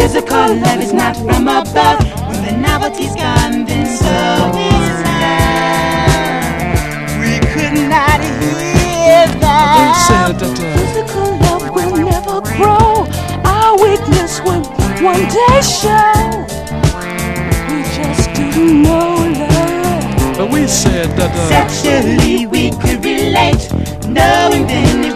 Physical love is not from above. When the novelty's gone, then so is love. We could not hear that. Physical love will never grow. Our weakness will one day show. We just didn't know love. But we said that sexually we could relate, knowing then